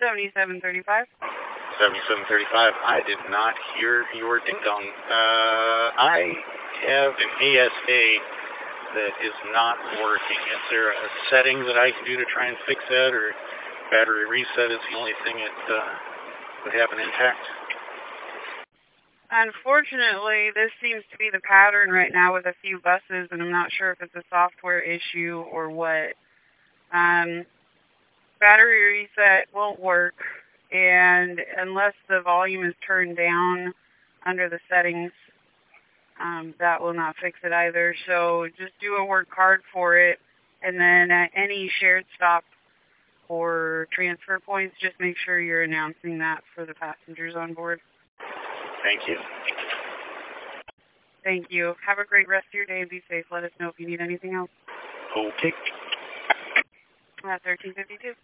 7735. 7735. I did not hear your ding-dong. I have an ASA that is not working. Is there a setting that I can do to try and fix that, or battery reset is the only thing that would happen intact? Unfortunately, this seems to be the pattern right now with a few buses, and I'm not sure if it's a software issue or what. Battery reset won't work, and unless the volume is turned down under the settings, that will not fix it either. So just do a work hard for it, and then at any shared stop or transfer points, just make sure you're announcing that for the passengers on board. Thank you. Thank you. Have a great rest of your day and be safe. Let us know if you need anything else. Okay. 1352.